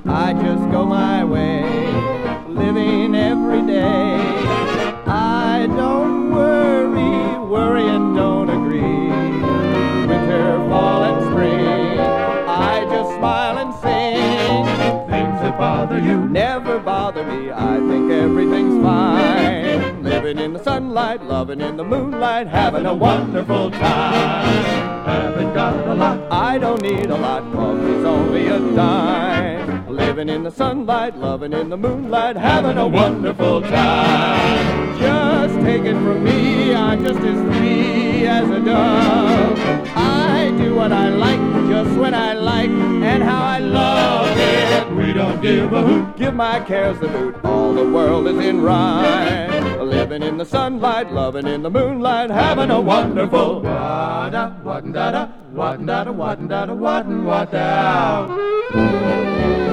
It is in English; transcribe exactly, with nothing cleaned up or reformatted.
I just go my way, living every day. I don't worry, worry and don't agree. Winter, fall and spring, I just smile and sing. Things that bother you Never bother me, I think everything's fine. Living in the sunlight, loving in the moonlight, having a wonderful time. haven't got a lot. I don't need a lot, cause it's only a dime. Living in the sunlight, loving in the moonlight, having a wonderful time. Just take it from me, I'm just as free as a dove. I do what I like, just when I like, and how I love it. We don't give a hoot. Give my cares the boot, all the world is in rhyme. Living in the sunlight, loving in the moonlight, having a wonderful Wada, wada, wada, wada, wada, wada, wada, wada.